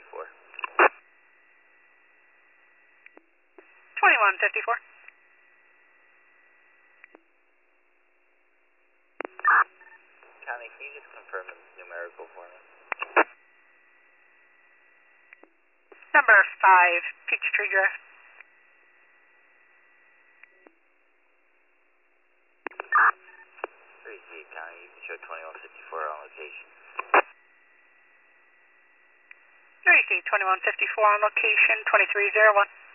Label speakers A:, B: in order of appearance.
A: 2154.
B: County, can you just confirm the numerical for me?
A: Number 5, Peachtree Drive.
B: 38 County, you can show 2154 on location.
A: 3C 2154 on location, 2301.